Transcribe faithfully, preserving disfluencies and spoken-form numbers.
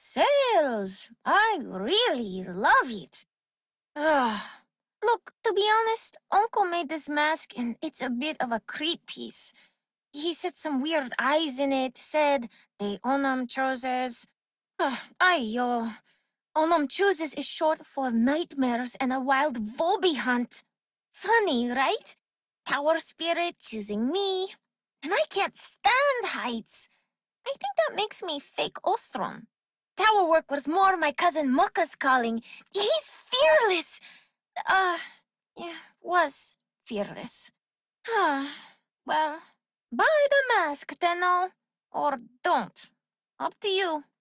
Sales! I really love it. Ah. Look, to be honest, Uncle made this mask and it's a bit of a creep piece. He set some weird eyes in it, said the Onam chooses. Ah, Ayo. Onam chooses is short for nightmares and a wild Volby hunt. Funny, right? Tower spirit choosing me. And I can't stand heights. I think that makes me fake Ostrom. Tower work was more my cousin Mokka's calling. He's fearless. Uh, yeah, was fearless. Ah, well, buy the mask, Tenno. Or don't. Up to you.